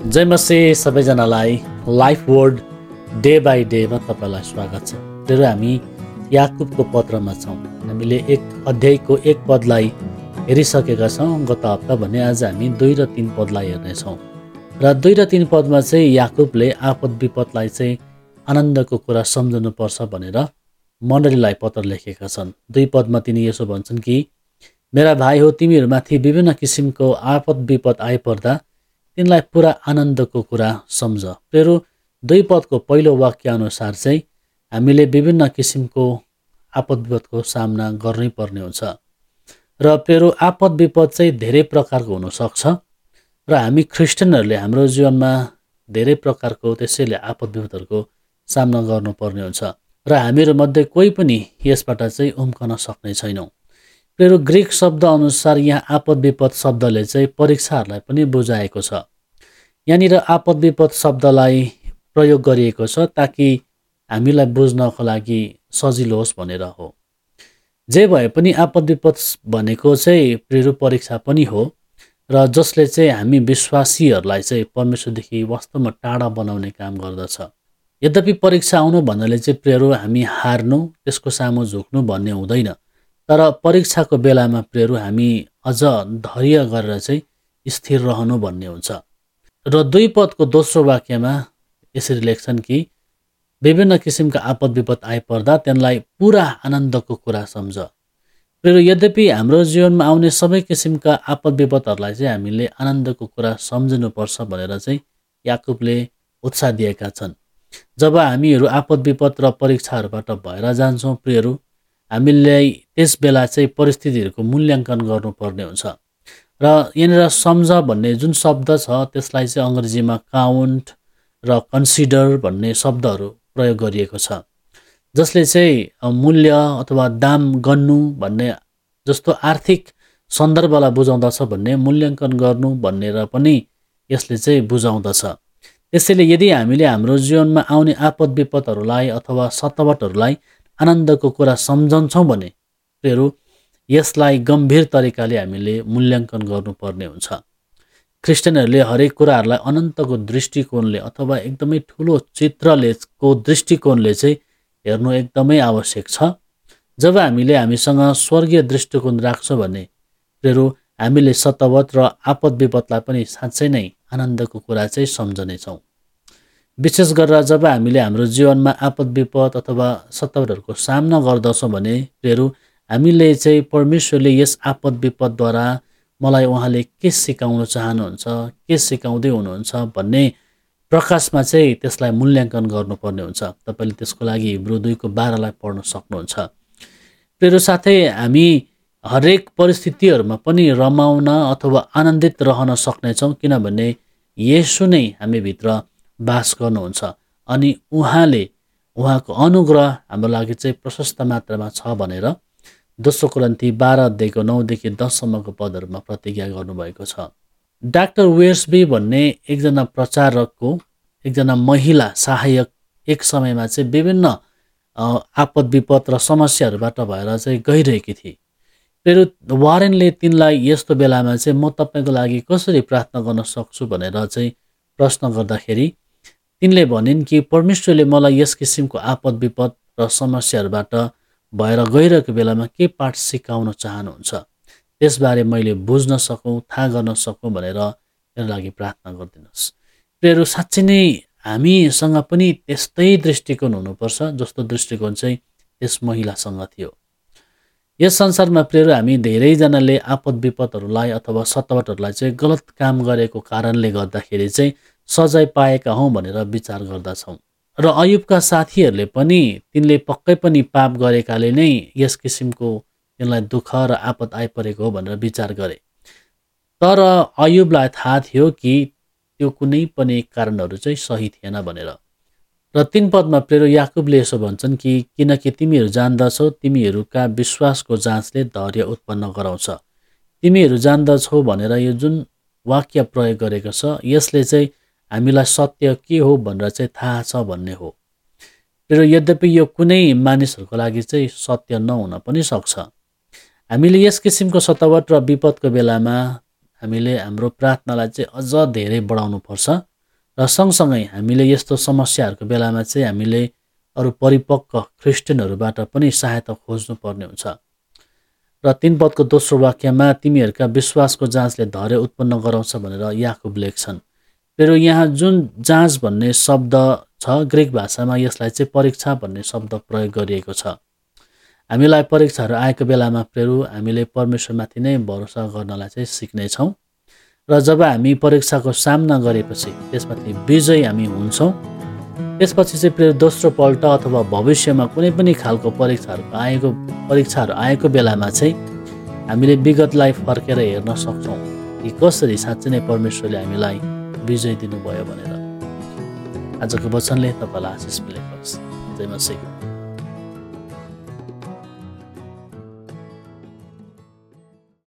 जय मसीह सबैजनालाई life word day by डेमा तपाईँलाई स्वागत छ। तेरो हामी याकुबको पत्रमा छौँ। हामीले एक अध्यायको एक पदलाई हेरिसकेका छौँ गत हप्ता भने। आज हामी 2 र 3 पदलाई हेर्नेछौँ र 2 र 3 पदमा चाहिँ याकुबले आपद विपदलाई चाहिँ आनन्दको कुरा सम्झनु पर्छ भनेर मण्डलीलाई पत्र लेखेका छन्। 2 पदमा तिनी यसो भन्छन् कि मेरा भाइ हो, तिमीहरूमाथि विभिन्न किसिमको आपद विपद आइपर्दा तिनलाई पुरा आनन्दको कुरा सम्झ। प्रेरो 2 पदको पहिलो वाक्य अनुसार चाहिँ हामीले विभिन्न किसिमको आपद विपदको सामना गर्नै पर्ने हुन्छ र प्रेरो आपद विपद चाहिँ धेरै प्रकारको हुनसक्छ र हामी ख्रिस्टियनहरूले हाम्रो जीवनमा धेरै प्रकारको त्यसैले आपद विपदहरूको सामना गर्नुपर्ने हुन्छ र हामीहरूमध्ये कोही पनि यसबाट चाहिँ उम्कन सक्ने छैनौँ। प्रेरो ग्रीक शब्द अनुसार यहाँ आपद विपद शब्दले चाहिँ परीक्षाहरूलाई पनि बुझाएको छ। यहाँनिर आपद विपद शब्दलाई प्रयोग गरिएको छ ताकि हामीलाई बुझ्नको लागि सजिलो होस् भनेर हो। जे भए पनि आपद विपद भनेको चाहिँ प्रेरो परीक्षा पनि हो र जसले चाहिँ हामी विश्वासीहरूलाई चाहिँ परमेश्वरदेखि वास्तवमा टाढा बनाउने काम गर्दछ। यद्यपि परीक्षा आउनु भन्नाले चाहिँ प्रेरो हामी हार्नु, त्यसको सामु झुक्नु भन्ने हुँदैन, तर परीक्षाको बेलामा प्रेरो हामी अझ धैर्य गरेर चाहिँ स्थिर रहनु भन्ने हुन्छ। र 2 पदको दोस्रो वाक्यमा यसरी लेख्छन् कि विभिन्न किसिमका आपद विपद आइपर्दा त्यसलाई पुरा आनन्दको कुरा सम्झ। प्रेरो यद्यपि हाम्रो जीवनमा आउने सबै किसिमका आपद विपदहरूलाई चाहिँ हामीले आनन्दको कुरा सम्झनुपर्छ भनेर चाहिँ याकुबले उत्साह दिएका छन्। जब हामीहरू आपद विपद र परीक्षाहरूबाट भएर जान्छौँ प्रेरो, हामीले त्यस बेला चाहिँ परिस्थितिहरूको मूल्याङ्कन गर्नुपर्ने हुन्छ र यहाँनिर सम्झ भन्ने जुन शब्द छ त्यसलाई चाहिँ अङ्ग्रेजीमा काउन्ट र कन्सिडर भन्ने शब्दहरू प्रयोग गरिएको छ, जसले चाहिँ मूल्य अथवा दाम गन्नु भन्ने जस्तो आर्थिक सन्दर्भलाई बुझाउँदछ भन्ने मूल्याङ्कन गर्नु भनेर पनि यसले चाहिँ बुझाउँदछ। त्यसैले यदि हामीले हाम्रो जीवनमा आउने आपद विपदहरूलाई अथवा सतावटहरूलाई आनन्दको कुरा सम्झन्छौँ भने प्रेरो यसलाई गम्भीर तरिकाले हामीले मूल्याङ्कन गर्नुपर्ने हुन्छ। ख्रिस्टियनहरूले हरेक कुराहरूलाई अनन्तको दृष्टिकोणले अथवा एकदमै ठुलो चित्रको दृष्टिकोणले चाहिँ हेर्नु एकदमै आवश्यक छ। जब हामीले हामीसँग स्वर्गीय दृष्टिकोण राख्छौँ भने प्रेरो हामीले सतावट र आपद विपदलाई पनि साँच्चै नै आनन्दको कुरा चाहिँ सम्झनेछौँ। विशेष गरेर जब हामीले हाम्रो जीवनमा आपद विपद अथवा सतावटहरूको सामना गर्दछौँ भने प्रेरो हामीले चाहिँ परमेश्वरले यस आपद विपदद्वारा मलाई उहाँले के सिकाउन चाहनुहुन्छ, के सिकाउँदै हुनुहुन्छ भन्ने प्रकाशमा चाहिँ त्यसलाई मूल्याङ्कन गर्नुपर्ने हुन्छ। तपाईँले त्यसको लागि हिब्रू 2:12 पढ्न सक्नुहुन्छ। प्रेरो साथै हामी हरेक परिस्थितिहरूमा पनि रमाउन अथवा आनन्दित रहन सक्नेछौँ, किनभने येशू नै हामीभित्र बास गर्नुहुन्छ अनि उहाँको अनुग्रह हाम्रो लागि चाहिँ प्रशस्त मात्रामा छ भनेर 2 कोरिन्थी 12:9-10 पदहरूमा प्रतिज्ञा गर्नुभएको छ। डाक्टर वेयर्सबी भन्ने एकजना प्रचारकको एकजना महिला सहायक एक समयमा चाहिँ विभिन्न आपद विपद र समस्याहरूबाट भएर चाहिँ गइरहेकी थिए। फेरि वारेनले तिनलाई यस्तो बेलामा चाहिँ म तपाईँको लागि कसरी प्रार्थना गर्न सक्छु भनेर चाहिँ प्रश्न गर्दाखेरि तिनले भनिन् कि परमेश्वरले मलाई यस किसिमको आपद विपद र समस्याहरूबाट भएर गइरहेको बेलामा के पाठ सिकाउन चाहनुहुन्छ, त्यसबारे मैले बुझ्न सकौँ, थाहा गर्न सकौँ भनेर मेरो लागि प्रार्थना गरिदिनुहोस्। प्रेरो साँच्चै नै हामीसँग पनि त्यस्तै दृष्टिकोण हुनुपर्छ जस्तो दृष्टिकोण चाहिँ त्यस महिलासँग थियो। यस संसारमा प्रेरो हामी धेरैजनाले आपद विपदहरूलाई अथवा सतावटहरूलाई चाहिँ गलत काम गरेको कारणले गर्दाखेरि चाहिँ सजाय पाएका हौँ भनेर विचार गर्दछौँ र अयुबका साथीहरूले पनि तिनले पक्कै पनि पाप गरेकाले नै यस किसिमको तिनलाई दुःख र आपद आइपरेको हो भनेर विचार गरे। तर अयुबलाई थाहा थियो कि त्यो कुनै पनि कारणहरू चाहिँ सही थिएन भनेर। र 3 पदमा प्रेरो याकुबले यसो भन्छन् कि किनकि तिमीहरू जान्दछौ तिमीहरूका विश्वासको जाँचले धैर्य उत्पन्न गराउँछ। तिमीहरू जान्दछौ भनेर यो जुन वाक्य प्रयोग गरेको छ यसले चाहिँ हामीलाई सत्य के हो भनेर चाहिँ थाहा छ भन्ने हो। तर यद्यपि यो कुनै मानिसहरूको लागि चाहिँ सत्य नहुन पनि सक्छ। हामीले यस किसिमको सतावट र विपदको बेलामा हामीले हाम्रो प्रार्थनालाई चाहिँ अझ धेरै बढाउनुपर्छ र सँगसँगै हामीले यस्तो समस्याहरूको बेलामा चाहिँ हामीले अरू परिपक्व ख्रिस्टियनहरूबाट पनि सहायता खोज्नुपर्ने हुन्छ। र 3 पदको दोस्रो वाक्यमा तिमीहरूका विश्वासको जाँचले धैर्य उत्पन्न गराउँछ भनेर याकुब लेख्छन्। फेरि यहाँ जुन जाँच भन्ने शब्द छ ग्रिक भाषामा यसलाई चाहिँ परीक्षा भन्ने शब्द प्रयोग गरिएको छ। हामीलाई परीक्षाहरू आएको बेलामा फेरि हामीले परमेश्वरमाथि नै भरोसा गर्नलाई चाहिँ सिक्नेछौँ। र जब हामी परीक्षाको सामना गरेपछि त्यसमाथि विजय हामी हुन्छौँ, त्यसपछि चाहिँ फेरि दोस्रो पल्ट अथवा भविष्यमा कुनै पनि खालको परीक्षाहरू आएको बेलामा चाहिँ हामीले विगतलाई फर्केर हेर्न सक्छौँ कि कसरी साँच्चै नै परमेश्वरले हामीलाई विजय दिनुभयो भनेर। आजको वचनले तपाईँलाई आशिष मिलेको होस्। जय मसीह।